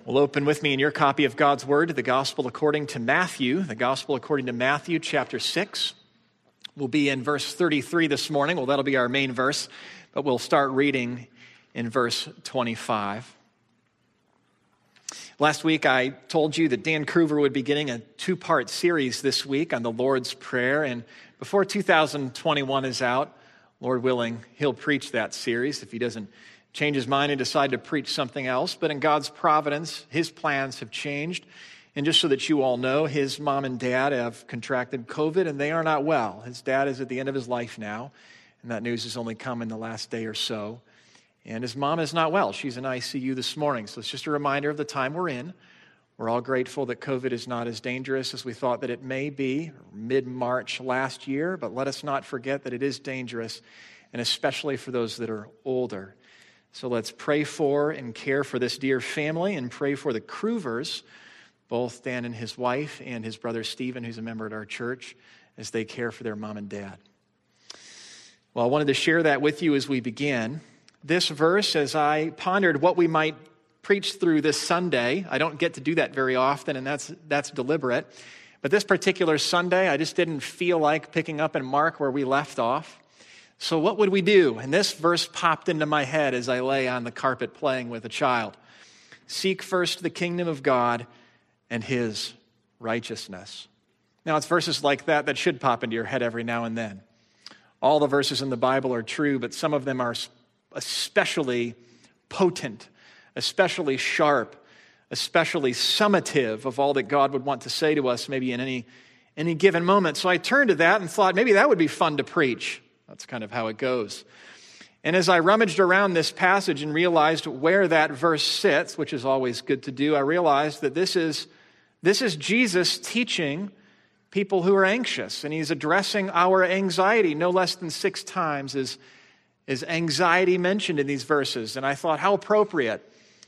Well, open with me in your copy of God's Word to the Gospel according to Matthew. The Gospel according to Matthew, chapter 6. We'll be in verse 33 this morning. Well, that'll be our main verse, but we'll start reading in verse 25. Last week, I told you that Dan Kruver would be getting a two-part series this week on the Lord's Prayer, and before 2021 is out, Lord willing, he'll preach that series if he doesn't change his mind and decide to preach something else. But in God's providence, his plans have changed. And just so that you all know, his mom and dad have contracted COVID, and they are not well. His dad is at the end of his life now, and that news has only come in the last day or so. And his mom is not well. She's in ICU this morning. So it's just a reminder of the time we're in. We're all grateful that COVID is not as dangerous as we thought that it may be mid-March last year, but let us not forget that it is dangerous, and especially for those that are older. So let's pray for and care for this dear family and pray for the Kruvers, both Dan and his wife and his brother Stephen, who's a member at our church, as they care for their mom and dad. Well, I wanted to share that with you as we begin. This verse, as I pondered what we might preach through this Sunday, I don't get to do that very often, and that's deliberate. But this particular Sunday, I just didn't feel like picking up and Mark where we left off. So what would we do? And this verse popped into my head as I lay on the carpet playing with a child. Seek first the kingdom of God and his righteousness. Now, it's verses like that should pop into your head every now and then. All the verses in the Bible are true, but some of them are especially potent, especially sharp, especially summative of all that God would want to say to us maybe in any given moment. So I turned to that and thought maybe that would be fun to preach. That's kind of how it goes. And as I rummaged around this passage and realized where that verse sits, which is always good to do, I realized that this is Jesus teaching people who are anxious, and he's addressing our anxiety. No less than 6 times is anxiety mentioned in these verses. And I thought, how appropriate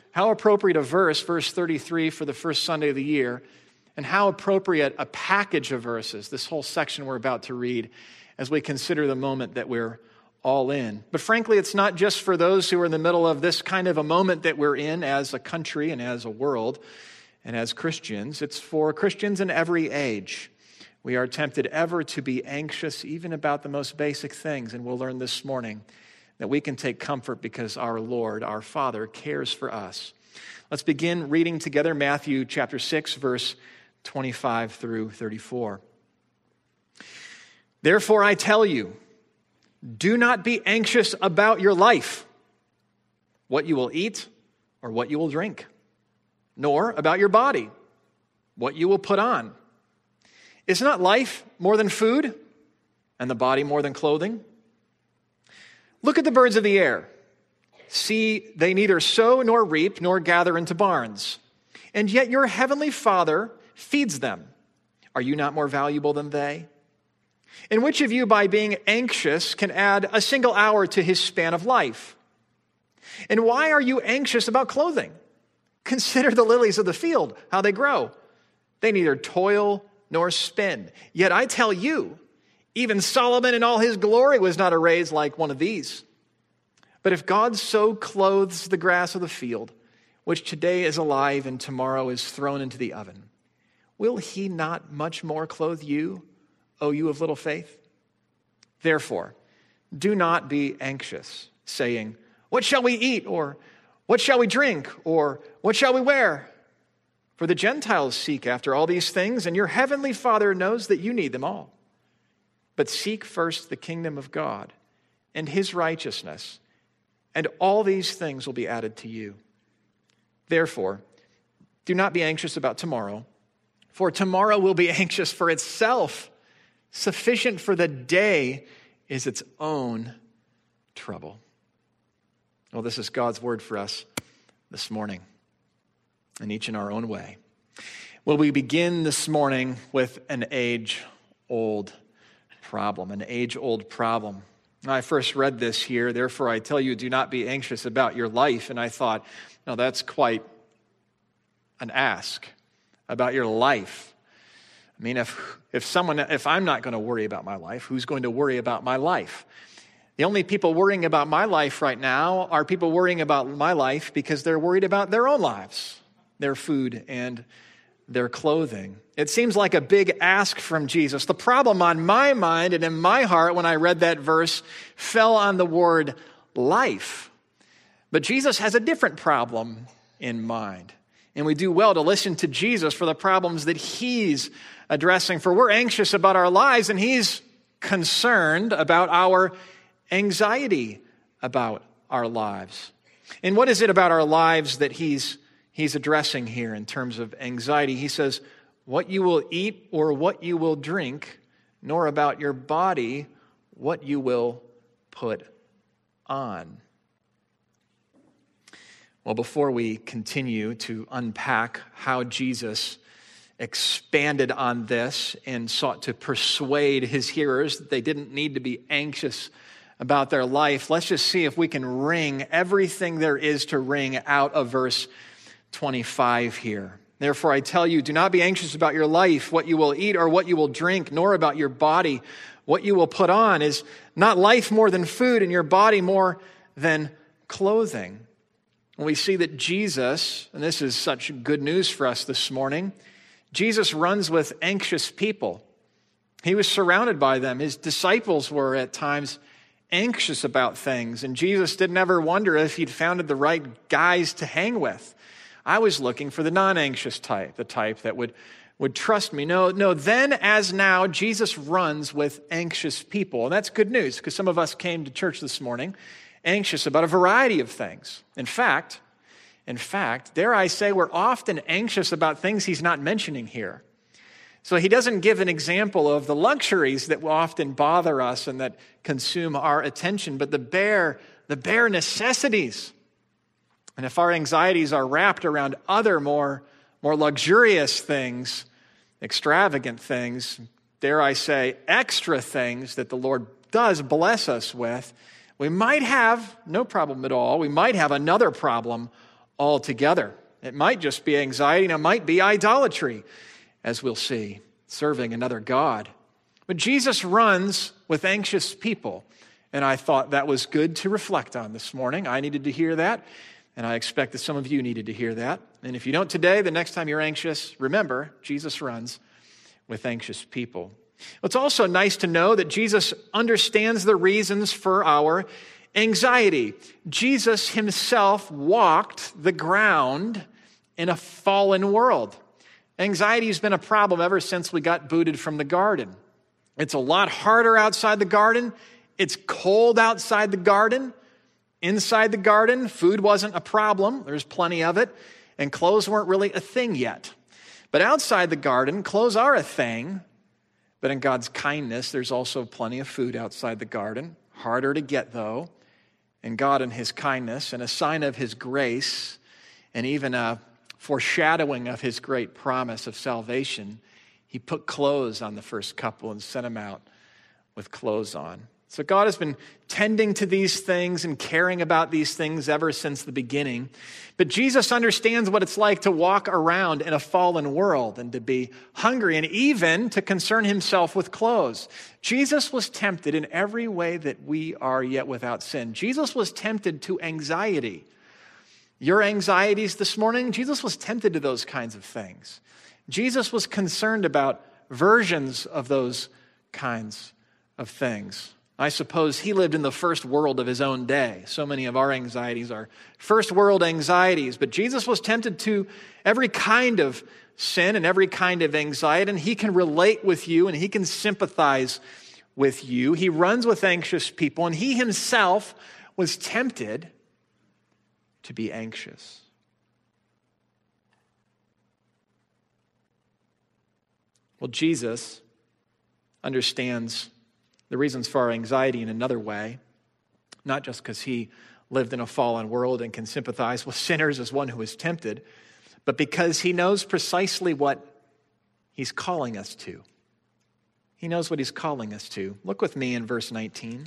a verse 33 for the first Sunday of the year, and how appropriate a package of verses, this whole section we're about to read, as we consider the moment that we're all in. But frankly, it's not just for those who are in the middle of this kind of a moment that we're in as a country and as a world and as Christians. It's for Christians in every age. We are tempted ever to be anxious even about the most basic things, and we'll learn this morning that we can take comfort because our Lord, our Father, cares for us. Let's begin reading together Matthew chapter 6, verse 25 through 34. Therefore, I tell you, do not be anxious about your life, what you will eat or what you will drink, nor about your body, what you will put on. Is not life more than food, and the body more than clothing? Look at the birds of the air. See, they neither sow nor reap nor gather into barns, and yet your heavenly Father feeds them. Are you not more valuable than they? And which of you, by being anxious, can add a single hour to his span of life? And why are you anxious about clothing? Consider the lilies of the field, how they grow. They neither toil nor spin. Yet I tell you, even Solomon in all his glory was not arrayed like one of these. But if God so clothes the grass of the field, which today is alive and tomorrow is thrown into the oven, will he not much more clothe you, O you of little faith? Therefore, do not be anxious, saying, what shall we eat? Or what shall we drink? Or what shall we wear? For the Gentiles seek after all these things, and your heavenly Father knows that you need them all. But seek first the kingdom of God and his righteousness, and all these things will be added to you. Therefore, do not be anxious about tomorrow, for tomorrow will be anxious for itself. Sufficient for the day is its own trouble. Well, this is God's word for us this morning, and each in our own way. Well, we begin this morning with an age-old problem, I first read this here, therefore I tell you, do not be anxious about your life. And I thought, no, that's quite an ask about your life. I mean, if I'm not going to worry about my life, who's going to worry about my life? The only people worrying about my life right now are people worrying about my life because they're worried about their own lives. their food and their clothing. It seems like a big ask from Jesus. The problem on my mind and in my heart when I read that verse fell on the word life. But Jesus has a different problem in mind. And we do well to listen to Jesus for the problems that he's addressing. For we're anxious about our lives, and he's concerned about our anxiety about our lives. And what is it about our lives that he's addressing here in terms of anxiety? He says, what you will eat or what you will drink, nor about your body what you will put on. Well, before we continue to unpack how Jesus expanded on this and sought to persuade his hearers that they didn't need to be anxious about their life, let's just see if we can wring everything there is to wring out of verse 25 here. Therefore, I tell you, do not be anxious about your life, what you will eat or what you will drink, nor about your body, what you will put on. Is not life more than food, and your body more than clothing? We see that Jesus, and this is such good news for us this morning, Jesus runs with anxious people. He was surrounded by them. His disciples were at times anxious about things, and Jesus didn't ever wonder if he'd found the right guys to hang with. I was looking for the non-anxious type, the type that would trust me. No, then as now, Jesus runs with anxious people. And that's good news, because some of us came to church this morning anxious about a variety of things. In fact, dare I say, we're often anxious about things he's not mentioning here. So he doesn't give an example of the luxuries that will often bother us and that consume our attention, but the bare necessities. And if our anxieties are wrapped around other more luxurious things, extravagant things, dare I say, extra things that the Lord does bless us with, we might have no problem at all. We might have another problem altogether. It might just be anxiety, and it might be idolatry, as we'll see, serving another god. But Jesus runs with anxious people, and I thought that was good to reflect on this morning. I needed to hear that, and I expect that some of you needed to hear that. And if you don't today, the next time you're anxious, remember, Jesus runs with anxious people. It's also nice to know that Jesus understands the reasons for our anxiety. Jesus himself walked the ground in a fallen world. Anxiety has been a problem ever since we got booted from the garden. It's a lot harder outside the garden. It's cold outside the garden. Inside the garden, food wasn't a problem. There's plenty of it. And clothes weren't really a thing yet. But outside the garden, clothes are a thing. But in God's kindness, there's also plenty of food outside the garden. Harder to get, though. And God, in his kindness and a sign of his grace, and even a foreshadowing of his great promise of salvation, he put clothes on the first couple and sent them out with clothes on. So God has been tending to these things and caring about these things ever since the beginning. But Jesus understands what it's like to walk around in a fallen world and to be hungry and even to concern himself with clothes. Jesus was tempted in every way that we are, yet without sin. Jesus was tempted to anxiety. Your anxieties this morning, Jesus was tempted to those kinds of things. Jesus was concerned about versions of those kinds of things. I suppose he lived in the first world of his own day. So many of our anxieties are first world anxieties. But Jesus was tempted to every kind of sin and every kind of anxiety, and he can relate with you and he can sympathize with you. He runs with anxious people, and he himself was tempted to be anxious. Well, Jesus understands the reasons for our anxiety in another way, not just because he lived in a fallen world and can sympathize with sinners as one who is tempted, but because he knows precisely what he's calling us to. He knows what he's calling us to. Look with me in verse 19.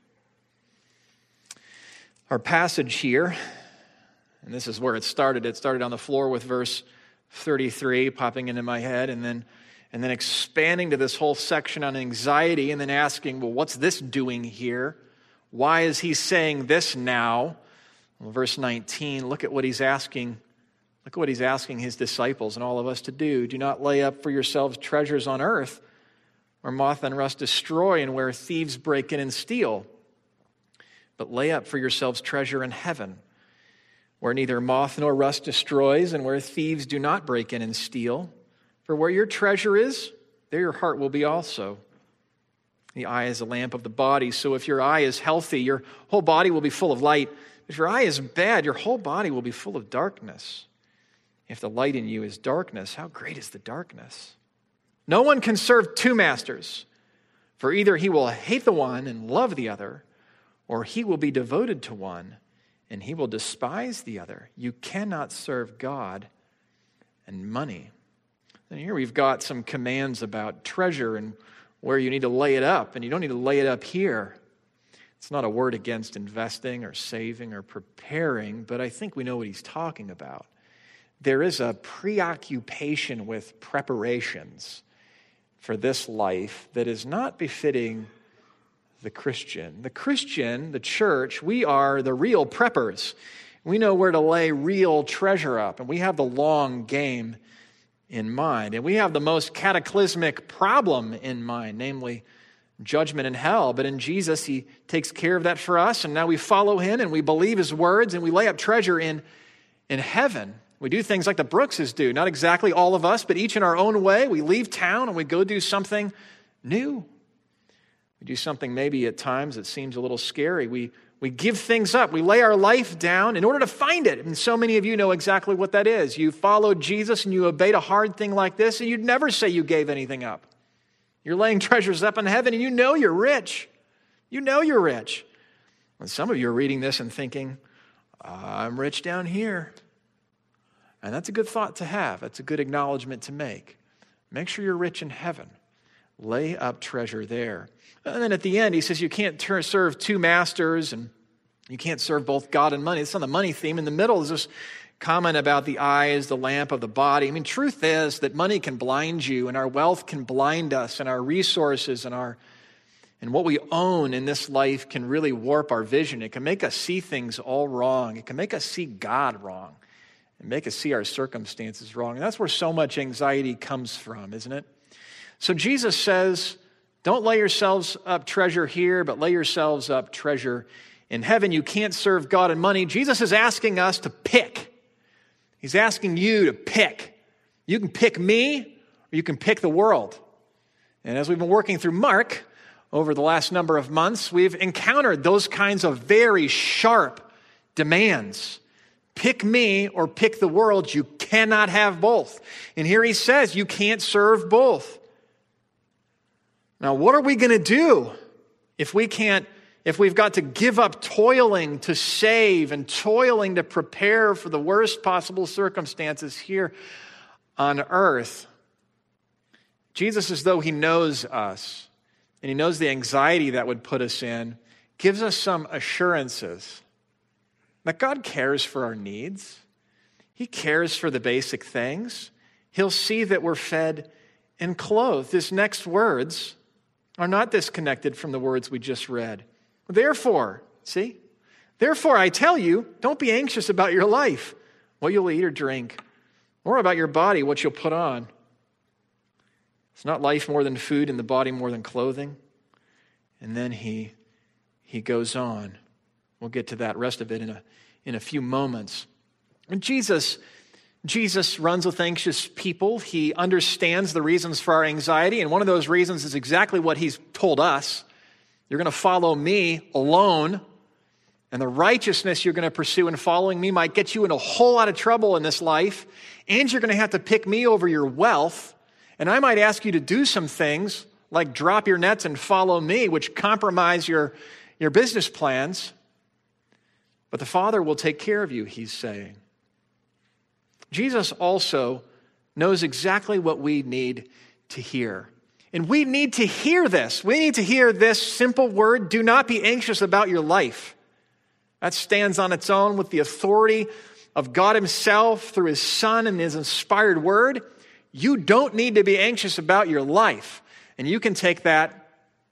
Our passage here, and this is where it started. It started on the floor with verse 33 popping into my head, and then expanding to this whole section on anxiety, and then asking, well, what's this doing here? Why is he saying this now? Well, verse 19, look at what he's asking Look at what he's asking his disciples and all of us to do. Do not lay up for yourselves treasures on earth, where moth and rust destroy and where thieves break in and steal. But lay up for yourselves treasure in heaven, where neither moth nor rust destroys and where thieves do not break in and steal. For where your treasure is, there your heart will be also. The eye is a lamp of the body, so if your eye is healthy, your whole body will be full of light. If your eye is bad, your whole body will be full of darkness. If the light in you is darkness, how great is the darkness? No one can serve two masters, for either he will hate the one and love the other, or he will be devoted to one and he will despise the other. You cannot serve God and money. And here we've got some commands about treasure and where you need to lay it up, and you don't need to lay it up here. It's not a word against investing or saving or preparing, but I think we know what he's talking about. There is a preoccupation with preparations for this life that is not befitting the Christian. The Christian, the church, we are the real preppers. We know where to lay real treasure up, and we have the long game in mind. And we have the most cataclysmic problem in mind, namely judgment in hell. But in Jesus, he takes care of that for us, and now we follow him, and we believe his words, and we lay up treasure in heaven. We do things like the Brookses do. Not exactly all of us, but each in our own way. We leave town, and we go do something new. We do something maybe at times that seems a little scary. We give things up. We lay our life down in order to find it. And so many of you know exactly what that is. You followed Jesus and you obeyed a hard thing like this, and you'd never say you gave anything up. You're laying treasures up in heaven, and you know you're rich. You know you're rich. And some of you are reading this and thinking, I'm rich down here. And that's a good thought to have. That's a good acknowledgement to make. Make sure you're rich in heaven. Lay up treasure there. And then at the end, he says you can't serve two masters and you can't serve both God and money. It's on the money theme. In the middle is this comment about the eye is the lamp of the body. I mean, truth is that money can blind you, and our wealth can blind us, and our resources and what we own in this life can really warp our vision. It can make us see things all wrong. It can make us see God wrong and make us see our circumstances wrong. And that's where so much anxiety comes from, isn't it? So Jesus says, don't lay yourselves up treasure here, but lay yourselves up treasure in heaven. You can't serve God and money. Jesus is asking us to pick. He's asking you to pick. You can pick me, or you can pick the world. And as we've been working through Mark over the last number of months, we've encountered those kinds of very sharp demands. Pick me or pick the world. You cannot have both. And here he says you can't serve both. Now, what are we going to do if we've got to give up toiling to save and toiling to prepare for the worst possible circumstances here on earth? Jesus, as though he knows us and he knows the anxiety that would put us in, gives us some assurances that God cares for our needs. He cares for the basic things. He'll see that we're fed and clothed. His next words are not disconnected from the words we just read. Therefore, I tell you, don't be anxious about your life, what you'll eat or drink, or about your body, what you'll put on. It's not life more than food and the body more than clothing. And then he goes on. We'll get to that rest of it in a few moments. And Jesus runs with anxious people. He understands the reasons for our anxiety, and one of those reasons is exactly what he's told us. You're going to follow me alone, and the righteousness you're going to pursue in following me might get you in a whole lot of trouble in this life, and you're going to have to pick me over your wealth, and I might ask you to do some things like drop your nets and follow me, which compromise your business plans. But the Father will take care of you, he's saying. Jesus also knows exactly what we need to hear. And we need to hear this. We need to hear this simple word, do not be anxious about your life. That stands on its own with the authority of God himself through his Son and his inspired word. You don't need to be anxious about your life. And you can take that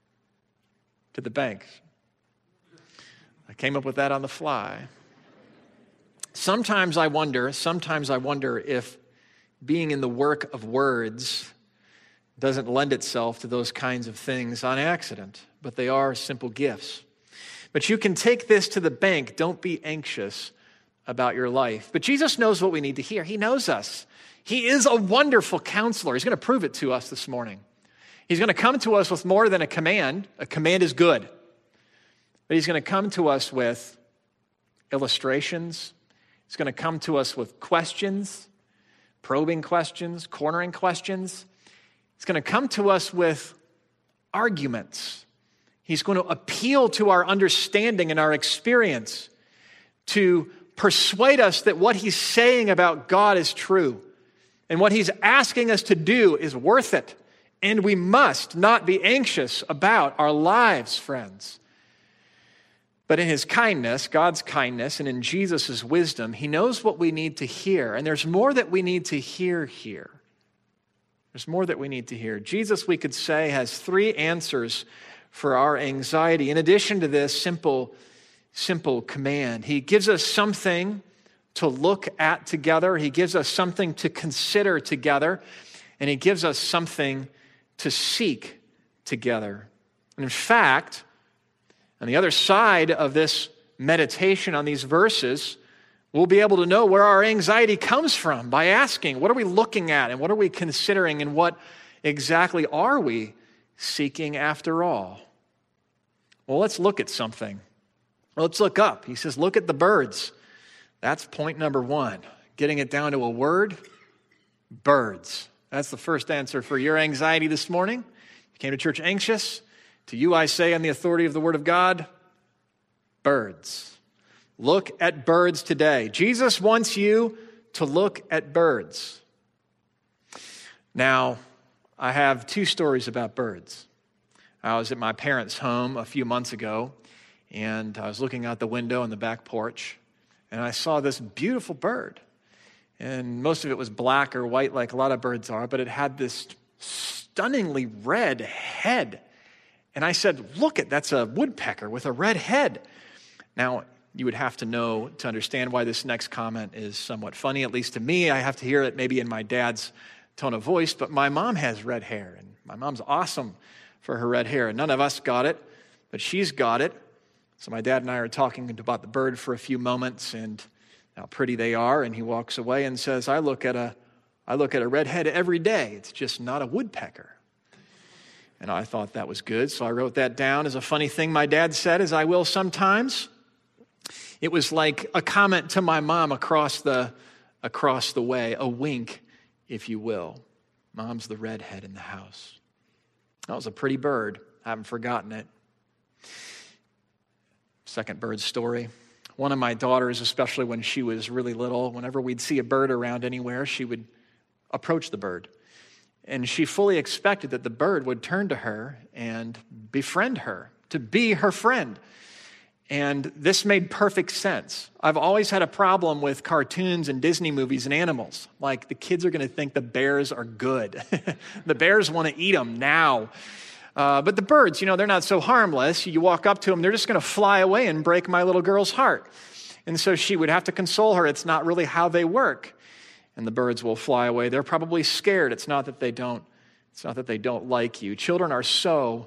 to the bank. I came up with that on the fly. Sometimes I wonder if being in the work of words doesn't lend itself to those kinds of things on accident, but they are simple gifts. But you can take this to the bank. Don't be anxious about your life. But Jesus knows what we need to hear. He knows us. He is a wonderful counselor. He's going to prove it to us this morning. He's going to come to us with more than a command. A command is good. But he's going to come to us with illustrations. He's going to come to us with questions, probing questions, cornering questions. He's going to come to us with arguments. He's going to appeal to our understanding and our experience to persuade us that what he's saying about God is true and what he's asking us to do is worth it. And we must not be anxious about our lives, friends. But in his kindness, God's kindness, and in Jesus' wisdom, he knows what we need to hear. And there's more that we need to hear here. There's more that we need to hear. Jesus, we could say, has 3 answers for our anxiety. In addition to this simple command, he gives us something to look at together. He gives us something to consider together. And he gives us something to seek together. And in fact, on the other side of this meditation on these verses, we'll be able to know where our anxiety comes from by asking, what are we looking at and what are we considering and what exactly are we seeking after all? Well, let's look at something. Let's look up. He says, look at the birds. That's point number 1. Getting it down to a word, birds. That's the first answer for your anxiety this morning. You came to church anxious. To you I say on the authority of the Word of God, birds. Look at birds today. Jesus wants you to look at birds. Now, I have 2 stories about birds. I was at my parents' home a few months ago, and I was looking out the window on the back porch, and I saw this beautiful bird. And most of it was black or white like a lot of birds are, but it had this stunningly red head. And I said, look, that's a woodpecker with a red head. Now, you would have to know to understand why this next comment is somewhat funny, at least to me. I have to hear it maybe in my dad's tone of voice, but my mom has red hair, and my mom's awesome for her red hair. And none of us got it, but she's got it. So my dad and I are talking about the bird for a few moments and how pretty they are, and he walks away and says, I look at a red head every day. It's just not a woodpecker. And I thought that was good, so I wrote that down as a funny thing my dad said, as I will sometimes. It was like a comment to my mom across the way, a wink, if you will. Mom's the redhead in the house. That was a pretty bird. I haven't forgotten it. Second bird story. One of my daughters, especially when she was really little, whenever we'd see a bird around anywhere, she would approach the bird. And she fully expected that the bird would turn to her and befriend her, to be her friend. And this made perfect sense. I've always had a problem with cartoons and Disney movies and animals. Like, the kids are going to think the bears are good. The bears want to eat them now. But the birds, they're not so harmless. You walk up to them, they're just going to fly away and break my little girl's heart. And so she would have to console her. It's not really how they work. And the birds will fly away. They're probably scared. It's not that they don't like you. Children are so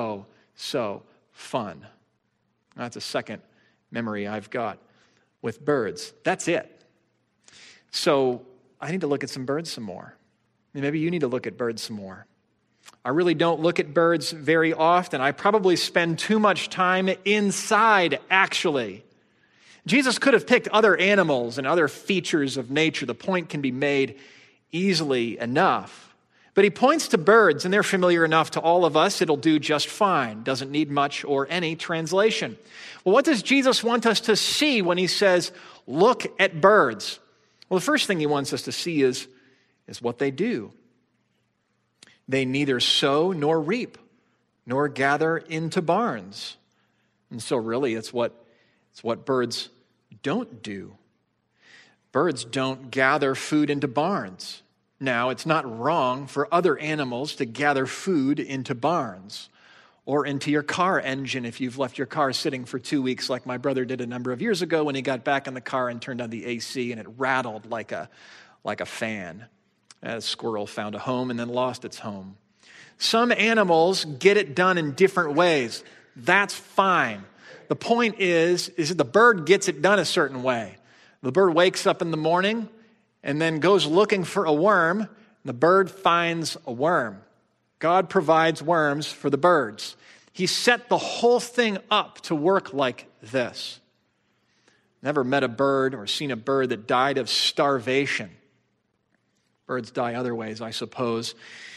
fun. That's a second memory I've got with birds. That's it. So I need to look at some birds some more. Maybe you need to look at birds some more. I really don't look at birds very often. I probably spend too much time inside, actually. Jesus could have picked other animals and other features of nature. The point can be made easily enough. But he points to birds, and they're familiar enough to all of us. It'll do just fine. Doesn't need much or any translation. Well, what does Jesus want us to see when he says, look at birds? Well, the first thing he wants us to see is what they do. They neither sow nor reap, nor gather into barns. And so really, it's what birds don't do. Birds don't gather food into barns. Now, it's not wrong for other animals to gather food into barns or into your car engine if you've left your car sitting for 2 weeks like my brother did a number of years ago when he got back in the car and turned on the AC and it rattled like a fan. A squirrel found a home and then lost its home. Some animals get it done in different ways. That's fine. The point is that the bird gets it done a certain way. The bird wakes up in the morning and then goes looking for a worm. And the bird finds a worm. God provides worms for the birds. He set the whole thing up to work like this. Never met a bird or seen a bird that died of starvation. Birds die other ways, I suppose.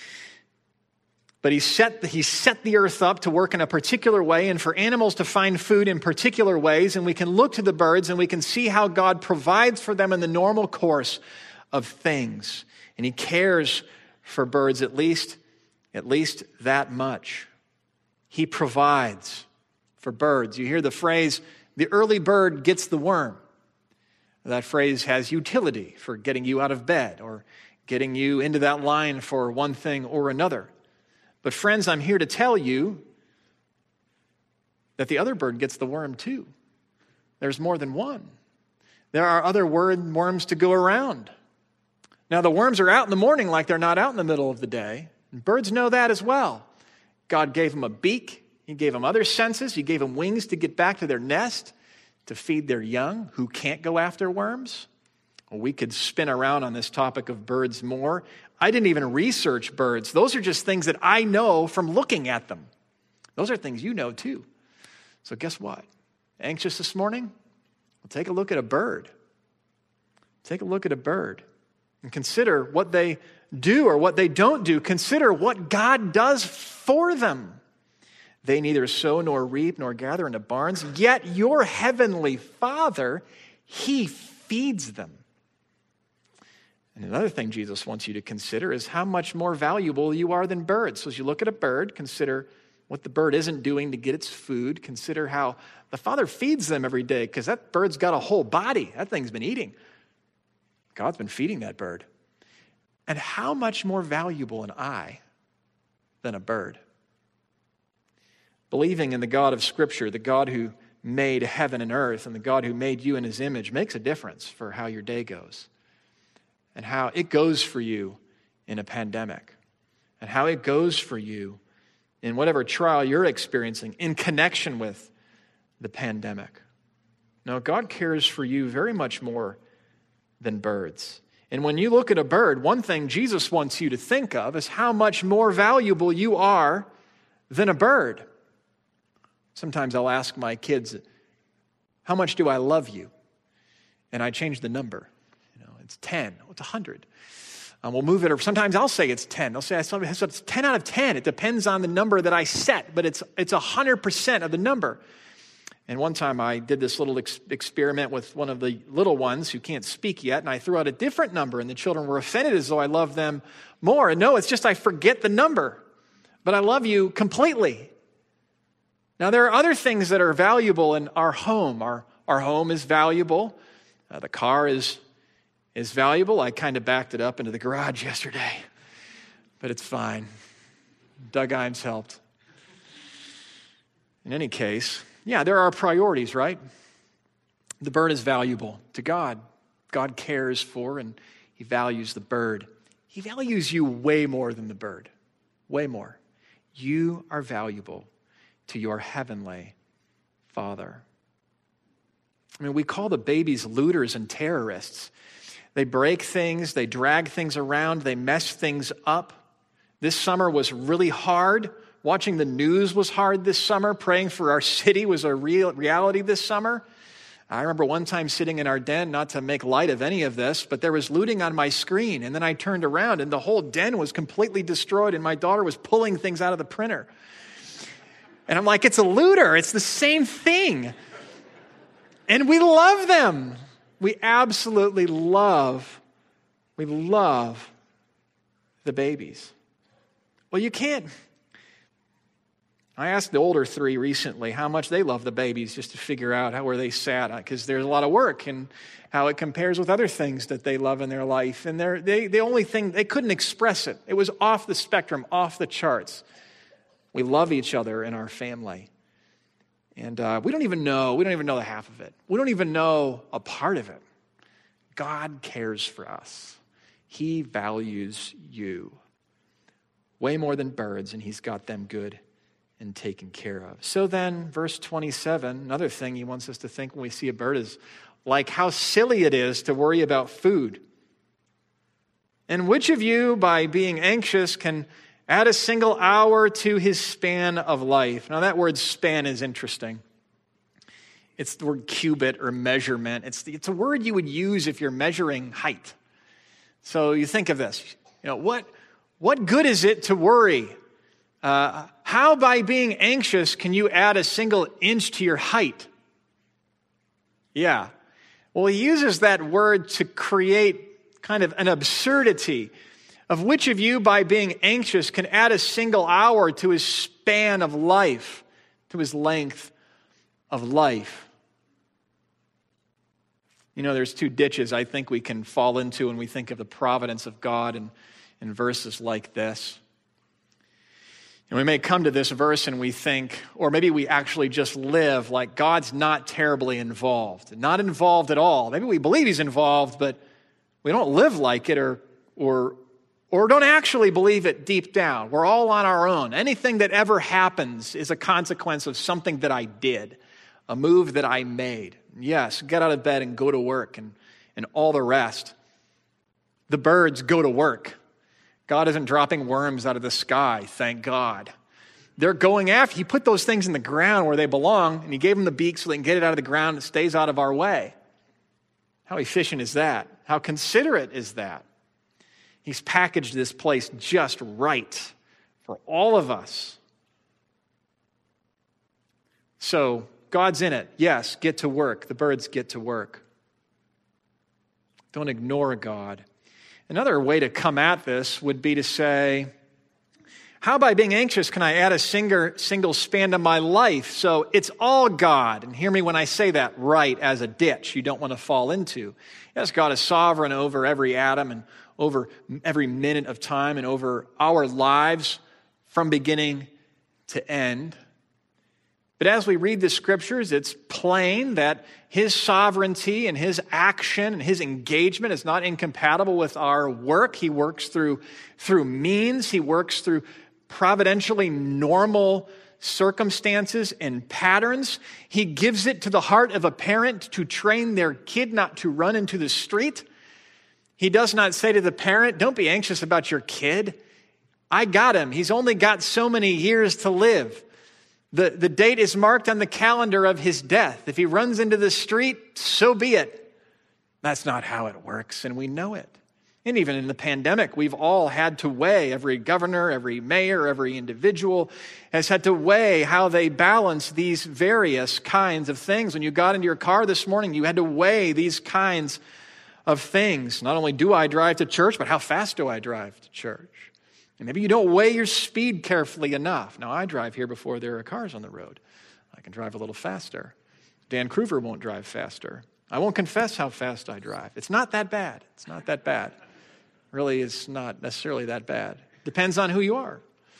But he set the earth up to work in a particular way and for animals to find food in particular ways. And we can look to the birds and we can see how God provides for them in the normal course of things. And he cares for birds at least that much. He provides for birds. You hear the phrase, the early bird gets the worm. That phrase has utility for getting you out of bed or getting you into that line for one thing or another. But friends, I'm here to tell you that the other bird gets the worm too. There's more than one. There are other worms to go around. Now, the worms are out in the morning like they're not out in the middle of the day. And birds know that as well. God gave them a beak. He gave them other senses. He gave them wings to get back to their nest, to feed their young who can't go after worms. Well, we could spin around on this topic of birds more. I didn't even research birds. Those are just things that I know from looking at them. Those are things you know too. So guess what? Anxious this morning? Well, take a look at a bird. Take a look at a bird and consider what they do or what they don't do. Consider what God does for them. They neither sow nor reap nor gather into barns, yet your heavenly Father, He feeds them. And another thing Jesus wants you to consider is how much more valuable you are than birds. So as you look at a bird, consider what the bird isn't doing to get its food. Consider how the Father feeds them every day, because that bird's got a whole body. That thing's been eating. God's been feeding that bird. And how much more valuable am I than a bird? Believing in the God of Scripture, the God who made heaven and earth, and the God who made you in His image makes a difference for how your day goes. And how it goes for you in a pandemic. And how it goes for you in whatever trial you're experiencing in connection with the pandemic. No, God cares for you very much more than birds. And when you look at a bird, one thing Jesus wants you to think of is how much more valuable you are than a bird. Sometimes I'll ask my kids, how much do I love you? And I change the number. It's 10. Oh, it's 100. We'll move it. Or sometimes I'll say it's 10. They'll say it's 10 out of 10. It depends on the number that I set, but it's 100% of the number. And one time I did this little experiment with one of the little ones who can't speak yet, and I threw out a different number, and the children were offended as though I loved them more. And no, it's just I forget the number, but I love you completely. Now, there are other things that are valuable in our home. Our home is valuable. The car is valuable. I kind of backed it up into the garage yesterday, but it's fine. Doug Imes helped. In any case, yeah, there are priorities, right? The bird is valuable to God. God cares for and He values the bird. He values you way more than the bird. Way more. You are valuable to your heavenly Father. I mean, we call the babies looters and terrorists. They break things, they drag things around, they mess things up. This summer was really hard. Watching the news was hard this summer. Praying for our city was a real reality this summer. I remember one time sitting in our den, not to make light of any of this, but there was looting on my screen. And then I turned around and the whole den was completely destroyed and my daughter was pulling things out of the printer. And I'm like, it's a looter. It's the same thing. And we love them. We absolutely love the babies. Well, you can't. I asked the older three recently how much they love the babies just to figure out where they sat, because there's a lot of work and how it compares with other things that they love in their life. And the only thing, they couldn't express it. It was off the spectrum, off the charts. We love each other in our family. And we don't even know the half of it. We don't even know a part of it. God cares for us. He values you way more than birds, and he's got them good and taken care of. So then, verse 27, another thing he wants us to think when we see a bird is like how silly it is to worry about food. And which of you, by being anxious, can add a single hour to his span of life? Now, that word span is interesting. It's the word cubit or measurement. It's a word you would use if you're measuring height. So you think of this. What good is it to worry? How by being anxious can you add a single inch to your height? Yeah. Well, he uses that word to create kind of an absurdity of which of you by being anxious can add a single hour to his span of life, to his length of life. There's two ditches I think we can fall into when we think of the providence of God in verses like this. And we may come to this verse and we think, or maybe we actually just live like God's not terribly involved, not involved at all. Maybe we believe he's involved, but we don't live like it or don't actually believe it deep down. We're all on our own. Anything that ever happens is a consequence of something that I did, a move that I made. Yes, get out of bed and go to work and all the rest. The birds go to work. God isn't dropping worms out of the sky, thank God. They're going after, he put those things in the ground where they belong, and he gave them the beak so they can get it out of the ground and it stays out of our way. How efficient is that? How considerate is that? He's packaged this place just right for all of us. So, God's in it. Yes, get to work. The birds get to work. Don't ignore God. Another way to come at this would be to say, how by being anxious can I add a single span to my life? So it's all God. And hear me when I say that right as a ditch you don't want to fall into. Yes, God is sovereign over every atom and over every minute of time and over our lives from beginning to end. But as we read the scriptures, it's plain that his sovereignty and his action and his engagement is not incompatible with our work. He works through means. He works through providentially normal circumstances and patterns. He gives it to the heart of a parent to train their kid not to run into the street. He does not say to the parent, don't be anxious about your kid. I got him. He's only got so many years to live. The date is marked on the calendar of his death. If he runs into the street, so be it. That's not how it works, and we know it. And even in the pandemic, we've all had to weigh, every governor, every mayor, every individual has had to weigh how they balance these various kinds of things. When you got into your car this morning, you had to weigh these kinds of things. Not only do I drive to church, but how fast do I drive to church? And maybe you don't weigh your speed carefully enough. Now, I drive here before there are cars on the road. I can drive a little faster. Dan Kruver won't drive faster. I won't confess how fast I drive. It's not that bad. It's not that bad. Really, it's not necessarily that bad. Depends on who you are.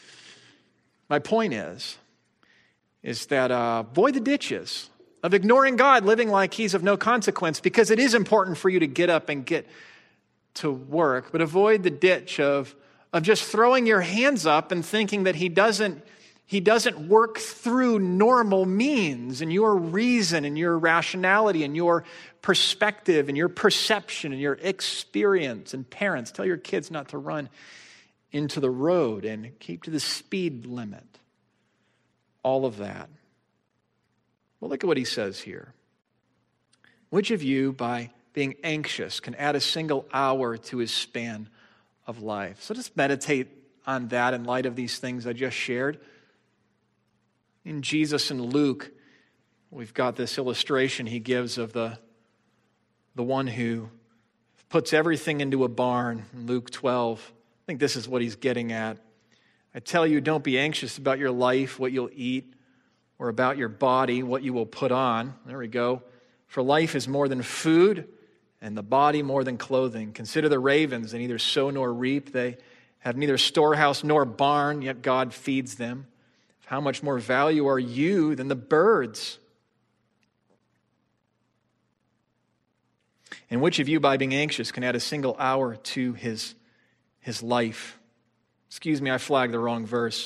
My point is that avoid the ditches of ignoring God, living like he's of no consequence, because it is important for you to get up and get to work, but avoid the ditch of just throwing your hands up and thinking that he doesn't work through normal means and your reason and your rationality and your perspective and your perception and your experience. And parents, tell your kids not to run into the road and keep to the speed limit. All of that. Well, look at what he says here. Which of you, by being anxious, can add a single hour to his span of life? So just meditate on that in light of these things I just shared. In Jesus and Luke, we've got this illustration he gives of the one who puts everything into a barn in Luke 12. I think this is what he's getting at. I tell you, don't be anxious about your life, what you'll eat, or about your body, what you will put on. There we go. For life is more than food, and the body more than clothing. Consider the ravens, they neither sow nor reap. They have neither storehouse nor barn, yet God feeds them. how much more value are you than the birds? And which of you, by being anxious, can add a single hour to his life? Excuse me, I flagged the wrong verse.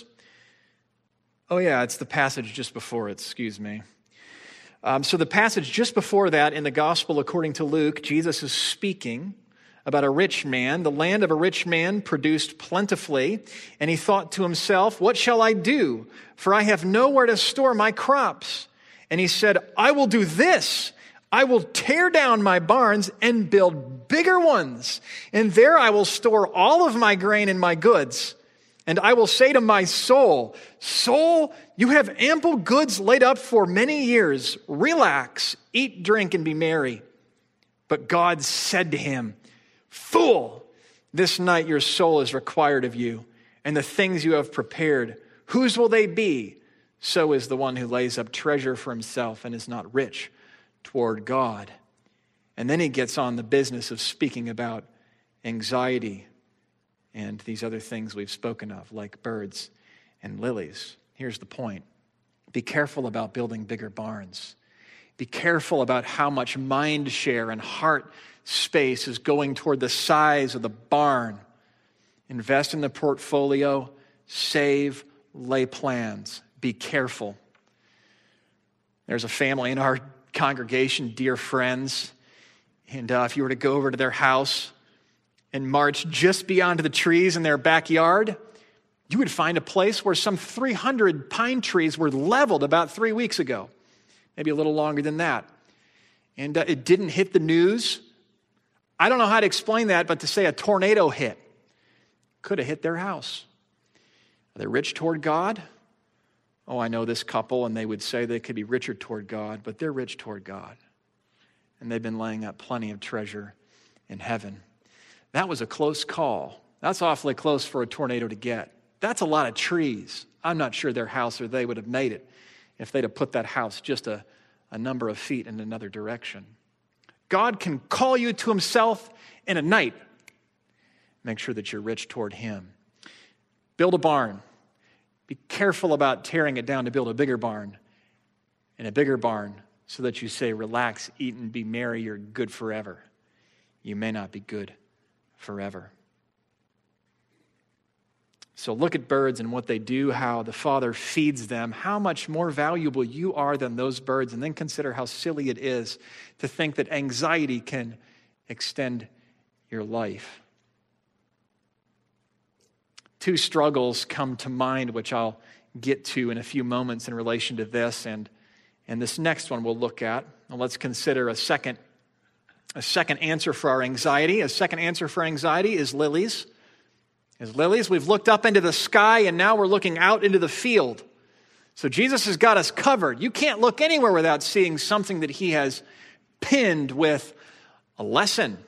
Oh yeah, it's the passage just before it, excuse me. So the passage just before that in the Gospel according to Luke, Jesus is speaking about a rich man. The land of a rich man produced plentifully, and he thought to himself, what shall I do? For I have nowhere to store my crops. And he said, I will do this. I will tear down my barns and build bigger ones, and there I will store all of my grain and my goods. And I will say to my soul, soul, you have ample goods laid up for many years. Relax, eat, drink, and be merry. But God said to him, fool, this night your soul is required of you, and the things you have prepared, whose will they be? So is the one who lays up treasure for himself and is not rich toward God. And then he gets on the business of speaking about anxiety and these other things we've spoken of, like birds and lilies. Here's the point. Be careful about building bigger barns. Be careful about how much mind share and heart space is going toward the size of the barn. Invest in the portfolio, save, lay plans. Be careful. There's a family in our congregation, dear friends, and if you were to go over to their house and march just beyond the trees in their backyard, you would find a place where some 300 pine trees were leveled about 3 weeks ago, maybe a little longer than that. And it didn't hit the news. I don't know how to explain that, but to say a tornado hit could have hit their house. Are they rich toward God? Oh, I know this couple, and they would say they could be richer toward God, but they're rich toward God. And they've been laying up plenty of treasure in heaven. That was a close call. That's awfully close for a tornado to get. That's a lot of trees. I'm not sure their house or they would have made it if they'd have put that house just a number of feet in another direction. God can call you to himself in a night. Make sure that you're rich toward him. Build a barn. Be careful about tearing it down to build a bigger barn. And a bigger barn so that you say, relax, eat, and be merry, you're good forever. You may not be good forever. So look at birds and what they do, how the Father feeds them, how much more valuable you are than those birds, and then consider how silly it is to think that anxiety can extend your life. Two struggles come to mind, which I'll get to in a few moments in relation to this, and this next one we'll look at. Now let's consider a second answer for our anxiety. A second answer for anxiety is lilies. As lilies, we've looked up into the sky, and now we're looking out into the field. So Jesus has got us covered. You can't look anywhere without seeing something that he has pinned with a lesson.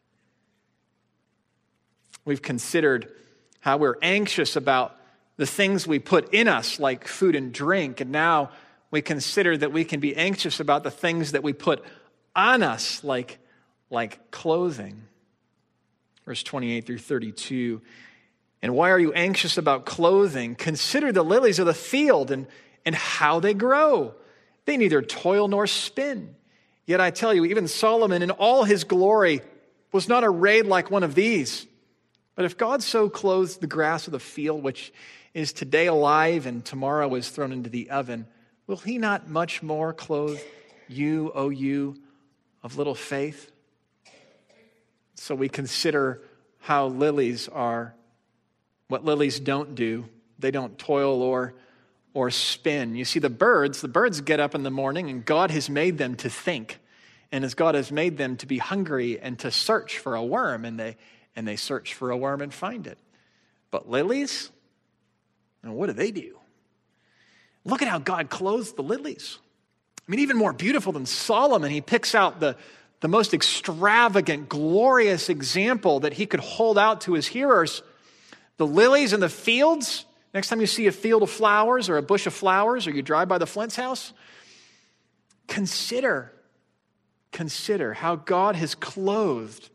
We've considered how we're anxious about the things we put in us, like food and drink, and now we consider that we can be anxious about the things that we put on us, like clothing. Verse 28 through 32. And why are you anxious about clothing? Consider the lilies of the field and how they grow. They neither toil nor spin. Yet I tell you, even Solomon in all his glory was not arrayed like one of these. But if God so clothes the grass of the field, which is today alive and tomorrow is thrown into the oven, will he not much more clothe you, O you of little faith? So we consider how lilies are, what lilies don't do. They don't toil or spin. You see, the birds get up in the morning, and God has made them to think. And as God has made them to be hungry and to search for a worm, and they search for a worm and find it. But lilies, and what do? Look at how God clothes the lilies. I mean, even more beautiful than Solomon, he picks out the most extravagant, glorious example that he could hold out to his hearers. The lilies in the fields. Next time you see a field of flowers or a bush of flowers, or you drive by the Flint's house, consider how God has clothed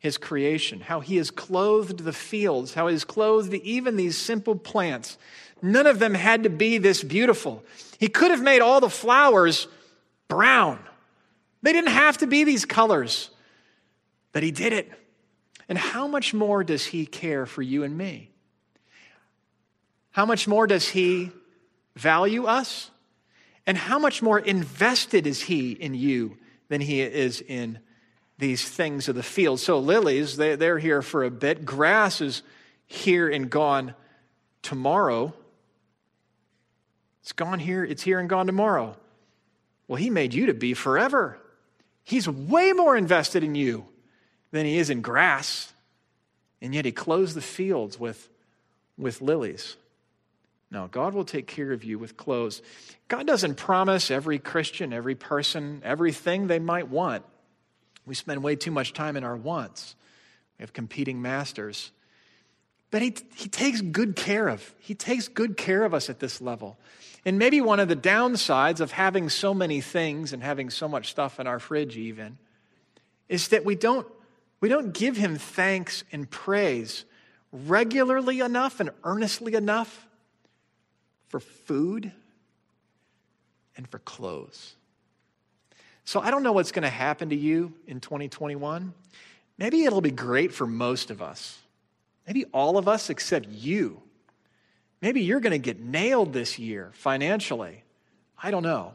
his creation, how he has clothed the fields, how he has clothed even these simple plants. None of them had to be this beautiful. He could have made all the flowers brown. They didn't have to be these colors, but he did it. And how much more does he care for you and me? How much more does he value us? And how much more invested is he in you than he is in these things of the field? So lilies, they're here for a bit. Grass is here and gone tomorrow. It's gone here, it's here and gone tomorrow. Well, he made you to be forever. He's way more invested in you than he is in grass. And yet he clothes the fields with lilies. No, God will take care of you with clothes. God doesn't promise every Christian, every person, everything they might want. We spend way too much time in our wants. We have competing masters. But he takes good care of. He takes good care of us at this level. And maybe one of the downsides of having so many things and having so much stuff in our fridge even is that we don't give him thanks and praise regularly enough and earnestly enough for food and for clothes. So I don't know what's going to happen to you in 2021. Maybe it'll be great for most of us. Maybe all of us except you. Maybe you're going to get nailed this year financially. I don't know.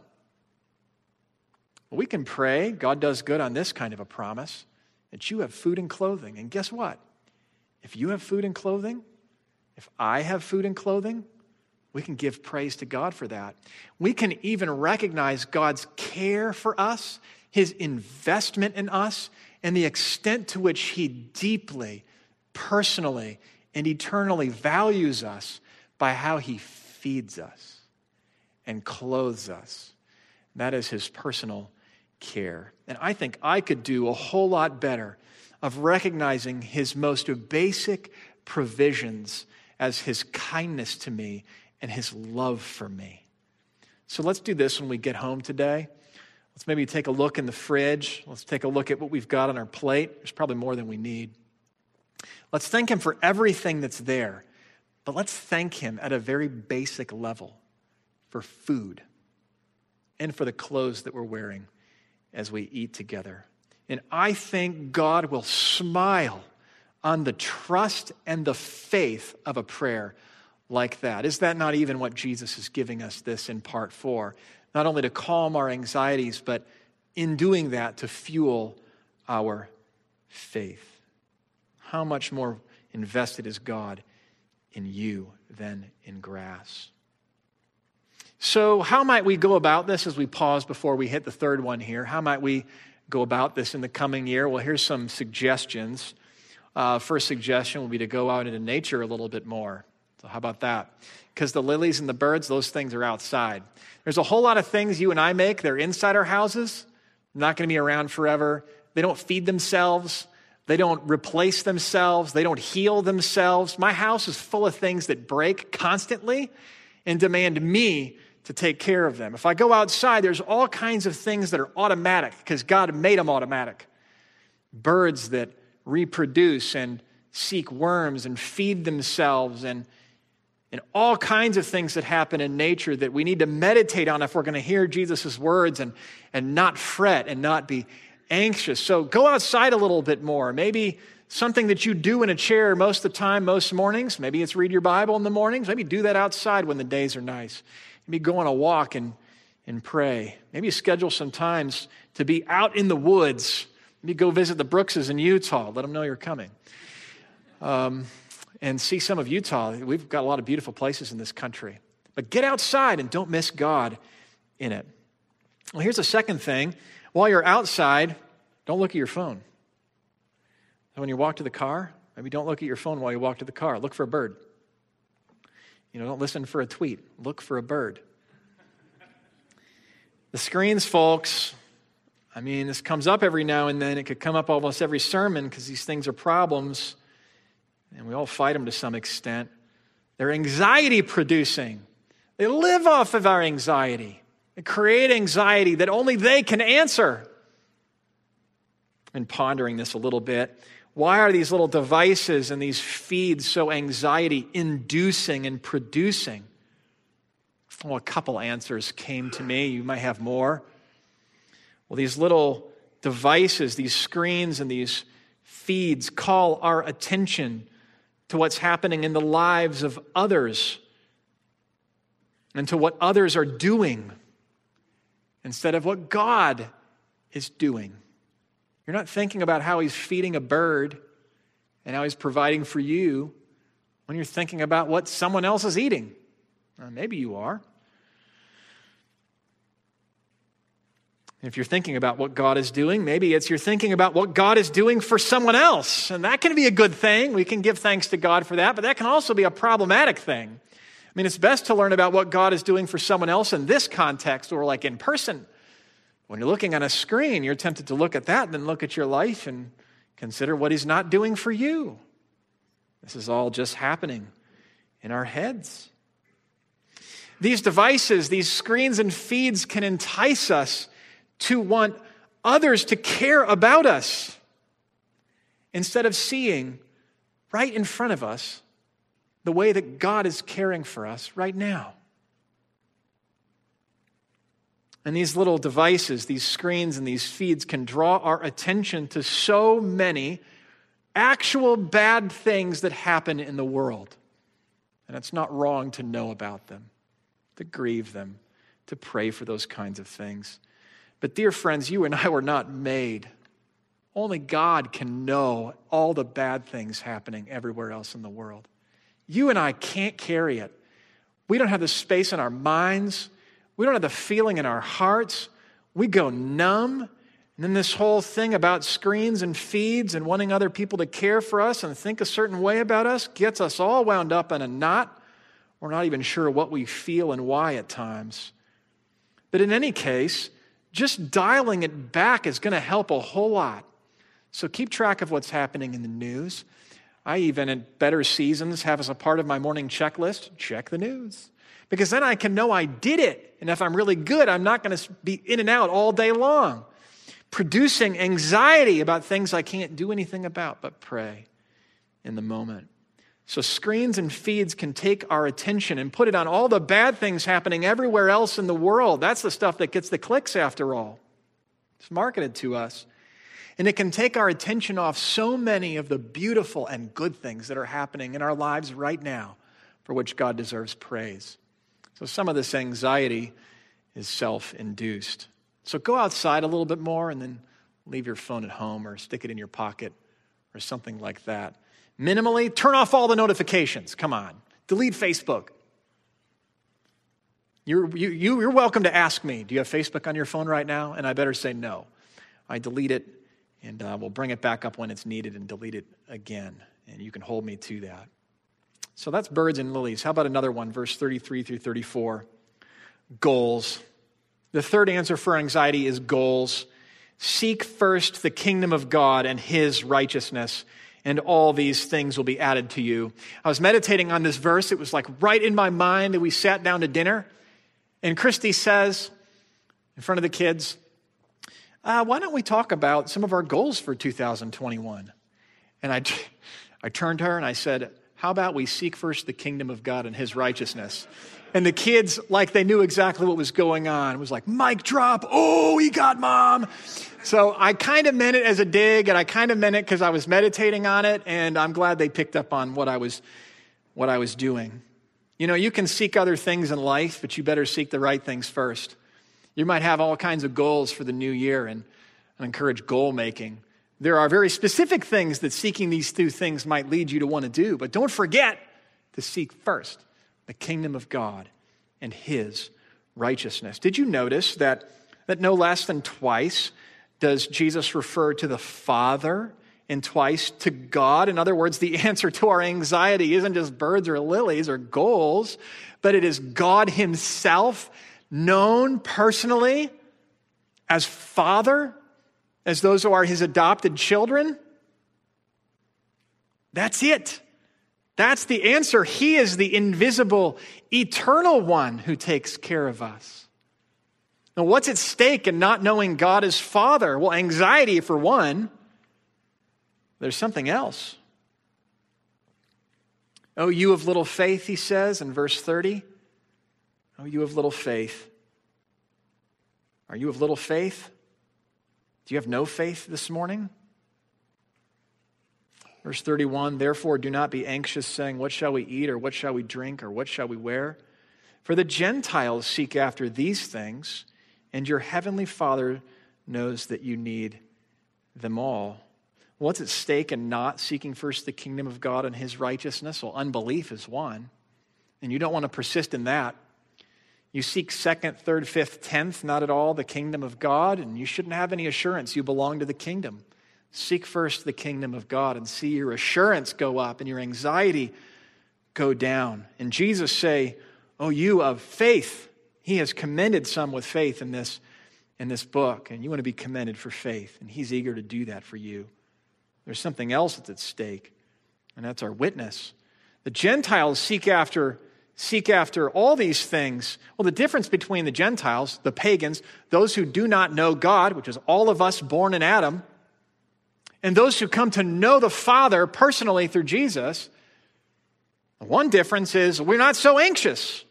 We can pray. God does good on this kind of a promise, that you have food and clothing. And guess what? If you have food and clothing, if I have food and clothing, we can give praise to God for that. We can even recognize God's care for us, his investment in us, and the extent to which he deeply, personally, and eternally values us by how he feeds us and clothes us. That is his personal care. And I think I could do a whole lot better of recognizing his most basic provisions as his kindness to me and his love for me. So let's do this when we get home today. Let's maybe take a look in the fridge. Let's take a look at what we've got on our plate. There's probably more than we need. Let's thank him for everything that's there, but let's thank him at a very basic level for food and for the clothes that we're wearing as we eat together. And I think God will smile on the trust and the faith of a prayer like that. Is that not even what Jesus is giving us this in part for? Not only to calm our anxieties, but in doing that to fuel our faith. How much more invested is God in you than in grass? So how might we go about this as we pause before we hit the third one here? How might we go about this in the coming year? Well, here's some suggestions. First suggestion will be to go out into nature a little bit more. So how about that? Because the lilies and the birds, those things are outside. There's a whole lot of things you and I make. They're inside our houses. Not going to be around forever. They don't feed themselves. They don't replace themselves. They don't heal themselves. My house is full of things that break constantly and demand me to take care of them. If I go outside, there's all kinds of things that are automatic because God made them automatic. Birds that reproduce and seek worms and feed themselves and all kinds of things that happen in nature that we need to meditate on if we're going to hear Jesus' words and not fret and not be anxious. So go outside a little bit more. Maybe something that you do in a chair most of the time, most mornings. Maybe it's read your Bible in the mornings. Maybe do that outside when the days are nice. Maybe go on a walk and pray. Maybe schedule some times to be out in the woods. Maybe go visit the Brookses in Utah. Let them know you're coming. And see some of Utah. We've got a lot of beautiful places in this country. But get outside and don't miss God in it. Well, here's a second thing. While you're outside, don't look at your phone. When you walk to the car, maybe don't look at your phone while you walk to the car. Look for a bird. Don't listen for a tweet. Look for a bird. The screens, folks, this comes up every now and then. It could come up almost every sermon because these things are problems. And we all fight them to some extent. They're anxiety producing. They live off of our anxiety. They create anxiety that only they can answer. And pondering this a little bit, Why are these little devices and these feeds so anxiety-inducing and producing? Well, a couple answers came to me. You might have more. Well, these little devices, these screens and these feeds call our attention to what's happening in the lives of others and to what others are doing instead of what God is doing. You're not thinking about how he's feeding a bird and how he's providing for you when you're thinking about what someone else is eating. Maybe you are. If you're thinking about what God is doing, maybe you're thinking about what God is doing for someone else. And that can be a good thing. We can give thanks to God for that, but that can also be a problematic thing. I mean, it's best to learn about what God is doing for someone else in this context or like in person. When you're looking on a screen, you're tempted to look at that and then look at your life and consider what he's not doing for you. This is all just happening in our heads. These devices, these screens and feeds can entice us to want others to care about us instead of seeing right in front of us the way that God is caring for us right now. And these little devices, these screens and these feeds can draw our attention to so many actual bad things that happen in the world. And it's not wrong to know about them, to grieve them, to pray for those kinds of things. But dear friends, you and I were not made. Only God can know all the bad things happening everywhere else in the world. You and I can't carry it. We don't have the space in our minds. We don't have the feeling in our hearts. We go numb. And then this whole thing about screens and feeds and wanting other people to care for us and think a certain way about us gets us all wound up in a knot. We're not even sure what we feel and why at times. But in any case, just dialing it back is going to help a whole lot. So keep track of what's happening in the news. I even, in better seasons, have as a part of my morning checklist, check the news. Because then I can know I did it. And if I'm really good, I'm not going to be in and out all day long, producing anxiety about things I can't do anything about but pray in the moment. So screens and feeds can take our attention and put it on all the bad things happening everywhere else in the world. That's the stuff that gets the clicks after all. It's marketed to us. And it can take our attention off so many of the beautiful and good things that are happening in our lives right now, for which God deserves praise. So some of this anxiety is self-induced. So go outside a little bit more and then leave your phone at home or stick it in your pocket or something like that. Minimally, turn off all the notifications. Come on. Delete Facebook. You're welcome to ask me, do you have Facebook on your phone right now? And I better say no. I delete it, and we'll bring it back up when it's needed and delete it again. And you can hold me to that. So that's birds and lilies. How about another one, verse 33 through 34? Goals. The third answer for anxiety is goals. Seek first the kingdom of God and his righteousness, and all these things will be added to you. I was meditating on this verse. It was like right in my mind that we sat down to dinner. And Christy says, in front of the kids, why don't we talk about some of our goals for 2021? And I turned to her and I said, how about we seek first the kingdom of God and his righteousness? And the kids, like they knew exactly what was going on. It was like, mic drop. Oh, he got mom. So I kind of meant it as a dig, and I kind of meant it because I was meditating on it, and I'm glad they picked up on what I was doing. You know, you can seek other things in life, but you better seek the right things first. You might have all kinds of goals for the new year, and I encourage goal making. There are very specific things that seeking these two things might lead you to want to do, but don't forget to seek first the kingdom of God and his righteousness. Did you notice that no less than twice does Jesus refer to the Father and twice to God? In other words, the answer to our anxiety isn't just birds or lilies or goals, but it is God himself, known personally as Father, as those who are his adopted children. That's it. That's the answer. He is the invisible, eternal one who takes care of us. Now, what's at stake in not knowing God as Father? Well, anxiety for one. There's something else. "Oh, you of little faith," he says in verse 30. "Oh, you of little faith." Are you of little faith? Do you have no faith this morning? Verse 31, "Therefore do not be anxious, saying, 'What shall we eat?' or 'What shall we drink?' or 'What shall we wear?' For the Gentiles seek after these things, and your heavenly Father knows that you need them all." What's at stake in not seeking first the kingdom of God and his righteousness? Well, unbelief is one, and you don't want to persist in that. You seek second, third, fifth, 10th, not at all the kingdom of God, and you shouldn't have any assurance you belong to the kingdom. Seek first the kingdom of God and see your assurance go up and your anxiety go down. And Jesus say, "Oh, you of faith." He has commended some with faith in this book, and you want to be commended for faith, and he's eager to do that for you. There's something else that's at stake, and that's our witness. The Gentiles seek after all these things. Well, the difference between the Gentiles, the pagans, those who do not know God, which is all of us born in Adam, and those who come to know the Father personally through Jesus, the one difference is we're not so anxious.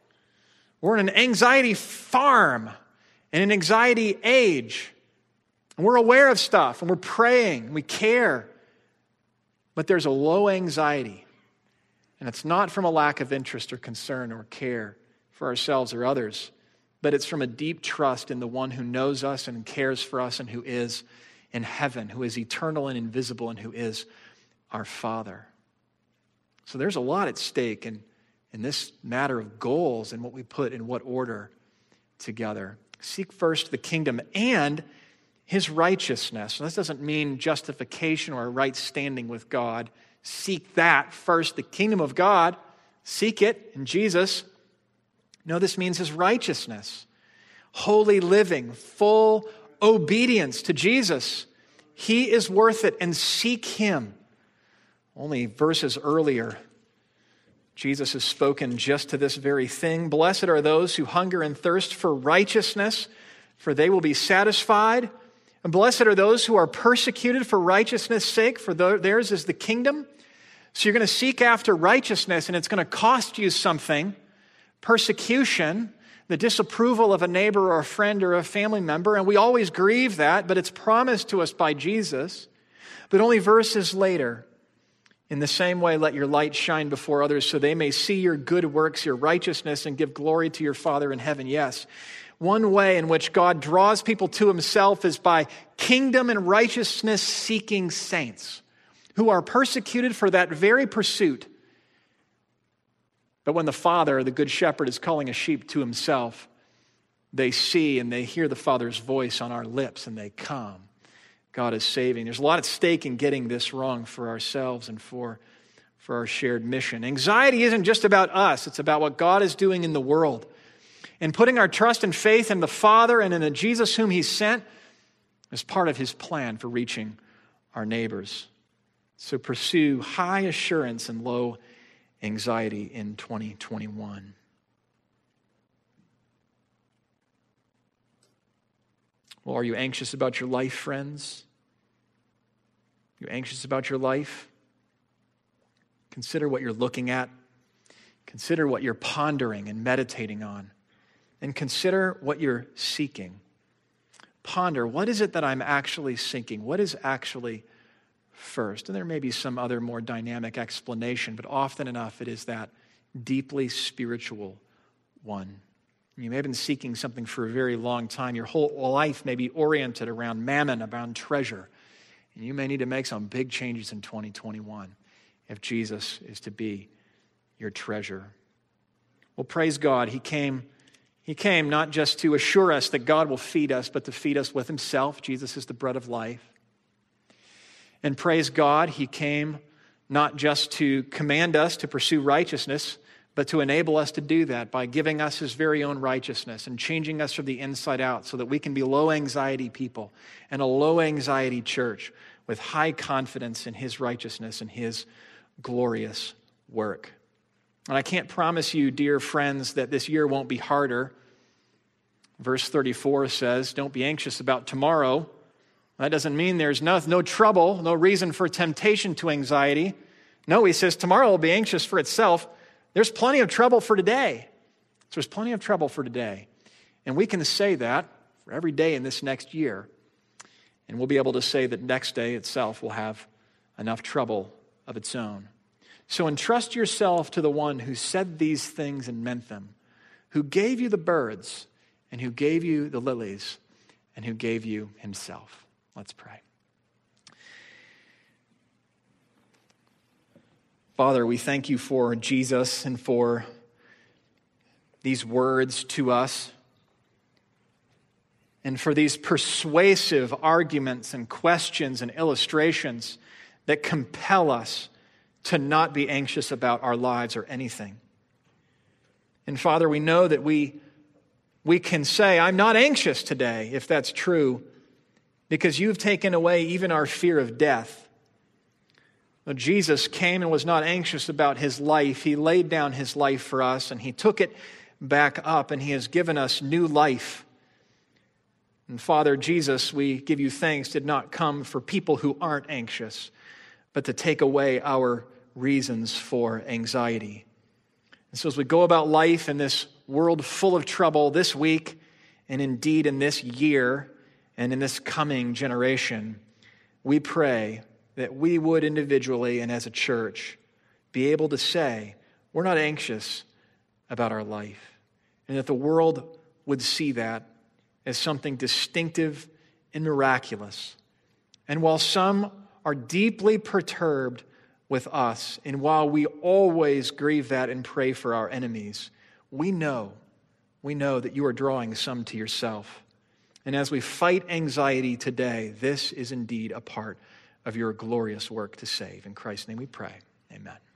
We're in an anxiety farm, in an anxiety age. And we're aware of stuff, and we're praying, and we care. But there's a low anxiety. And it's not from a lack of interest or concern or care for ourselves or others, but it's from a deep trust in the one who knows us and cares for us and who is in heaven, who is eternal and invisible, and who is our Father. So there's a lot at stake in this matter of goals and what we put in what order together. Seek first the kingdom and his righteousness. And this doesn't mean justification or a right standing with God. Seek that first, the kingdom of God. Seek it in Jesus. No, this means his righteousness. Holy living, full obedience to Jesus. He is worth it, and seek him. Only verses earlier, Jesus has spoken just to this very thing. "Blessed are those who hunger and thirst for righteousness, for they will be satisfied. And blessed are those who are persecuted for righteousness' sake, for theirs is the kingdom." So you're going to seek after righteousness, and it's going to cost you something. Persecution, the disapproval of a neighbor or a friend or a family member, and we always grieve that, but it's promised to us by Jesus. But only verses later, "In the same way, let your light shine before others so they may see your good works, your righteousness, and give glory to your Father in heaven." Yes, one way in which God draws people to himself is by kingdom and righteousness seeking saints who are persecuted for that very pursuit. But when the Father, the Good Shepherd, is calling a sheep to himself, they see and they hear the Father's voice on our lips and they come. God is saving. There's a lot at stake in getting this wrong for ourselves and for our shared mission. Anxiety isn't just about us. It's about what God is doing in the world. And putting our trust and faith in the Father and in the Jesus whom he sent is part of his plan for reaching our neighbors. So pursue high assurance and low anxiety in 2021. Well, are you anxious about your life, friends? Are you anxious about your life? Consider what you're looking at. Consider what you're pondering and meditating on. And consider what you're seeking. Ponder, what is it that I'm actually seeking? What is actually first? And there may be some other more dynamic explanation, but often enough it is that deeply spiritual one. You may have been seeking something for a very long time. Your whole life may be oriented around mammon, around treasure. And you may need to make some big changes in 2021 if Jesus is to be your treasure. Well, praise God. He came not just to assure us that God will feed us, but to feed us with himself. Jesus is the bread of life. And praise God, he came not just to command us to pursue righteousness, but to enable us to do that by giving us his very own righteousness and changing us from the inside out so that we can be low anxiety people and a low anxiety church with high confidence in his righteousness and his glorious work. And I can't promise you, dear friends, that this year won't be harder. Verse 34 says, "Don't be anxious about tomorrow, That doesn't mean there's no trouble, no reason for temptation to anxiety. No, he says tomorrow will be anxious for itself. There's plenty of trouble for today. So there's plenty of trouble for today. And we can say that for every day in this next year. And we'll be able to say that next day itself will have enough trouble of its own. So entrust yourself to the one who said these things and meant them, who gave you the birds, and who gave you the lilies, and who gave you himself. Let's pray. Father, we thank you for Jesus and for these words to us, and for these persuasive arguments and questions and illustrations that compel us to not be anxious about our lives or anything. And Father, we know that we can say, I'm not anxious today, if that's true, because you've taken away even our fear of death. When Jesus came and was not anxious about his life, he laid down his life for us, and he took it back up, and he has given us new life. And Father, Jesus, we give you thanks, did not come for people who aren't anxious, but to take away our reasons for anxiety. And so as we go about life in this world full of trouble this week, and indeed in this year, and in this coming generation, we pray that we would individually and as a church be able to say, we're not anxious about our life. And that the world would see that as something distinctive and miraculous. And while some are deeply perturbed with us, and while we always grieve that and pray for our enemies, we know that you are drawing some to yourself. And as we fight anxiety today, this is indeed a part of your glorious work to save. In Christ's name we pray. Amen.